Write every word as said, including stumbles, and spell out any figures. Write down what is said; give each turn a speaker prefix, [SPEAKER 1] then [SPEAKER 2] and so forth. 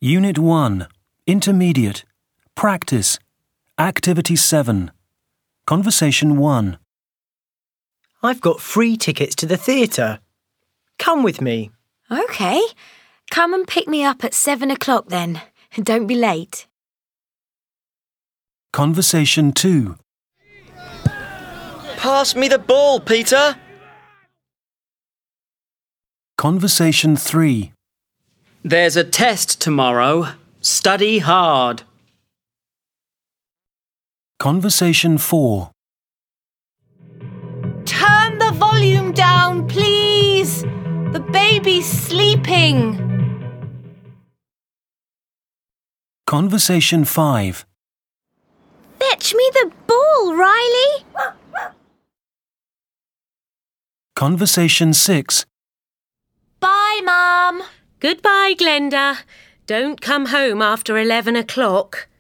[SPEAKER 1] Unit one, Intermediate, Practice, Activity seven, Conversation one.
[SPEAKER 2] I've got free tickets to the theatre. Come with me.
[SPEAKER 3] OK. Come and pick me up at seven o'clock then. Don't be late.
[SPEAKER 1] Conversation two.
[SPEAKER 4] Pass me the ball, Peter.
[SPEAKER 1] Conversation three.
[SPEAKER 5] There's a test tomorrow. Study hard.
[SPEAKER 1] Conversation four.
[SPEAKER 6] Turn the volume down, please. The baby's sleeping.
[SPEAKER 1] Conversation five.
[SPEAKER 3] Fetch me the ball, Riley.
[SPEAKER 1] Conversation six.
[SPEAKER 6] Bye, Mum.
[SPEAKER 7] Goodbye, Glenda. Don't come home after eleven o'clock.